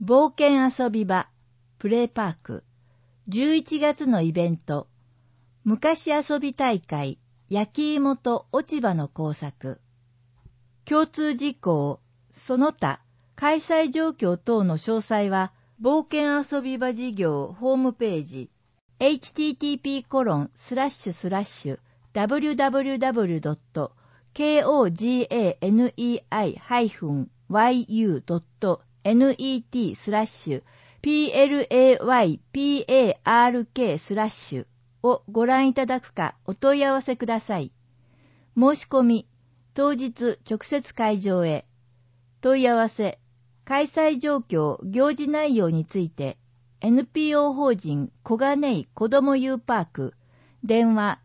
冒険遊び場、プレイパーク、11月のイベント、昔遊び大会、焼き芋と落ち葉の工作。共通事項、その他、開催状況等の詳細は、冒険遊び場事業ホームページ、http://www.kogani-yu.net/playpark/ をご覧いただくかお問い合わせください。申し込み、当日直接会場へ。問い合わせ、開催状況、行事内容について、NPO 法人小金井子ども U パーク、電話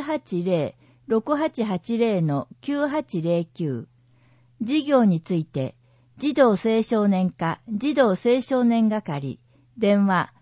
080-6880-9809、事業について、児童青少年課児童青少年係、電話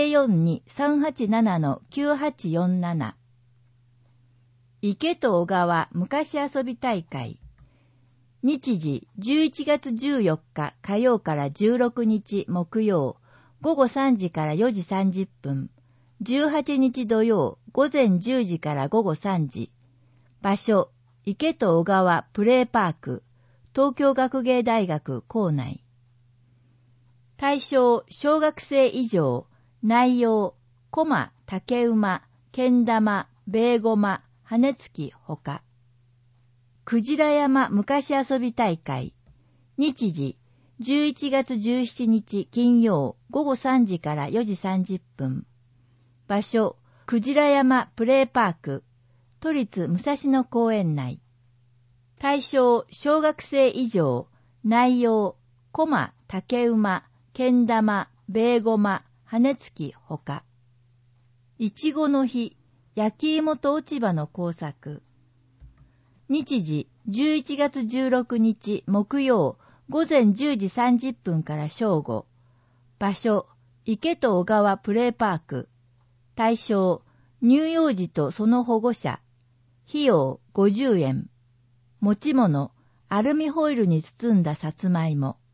042-387-9847。池と小川昔遊び大会。日時11月14日火曜から16日木曜午後3時から4時30分、18日土曜午前10時から午後3時。場所、池と小川プレイパーク、東京学芸大学構内。対象、小学生以上。内容、駒、竹馬、けん玉、ベーゴマ、羽つきほか。くじら山昔遊び大会。日時、11月17日金曜午後3時から4時30分。場所、くじら山プレイパーク、都立武蔵野公園内。対象、小学生以上。内容、駒、竹馬、けん玉、ベーゴマ、羽つきほか。いちごの日、焼き芋と落ち葉の工作。日時、11月16日木曜午前10時30分から正午。場所、池と小川プレイパーク。対象、乳幼児とその保護者。費用50円。持ち物、アルミホイルに包んださつまいも。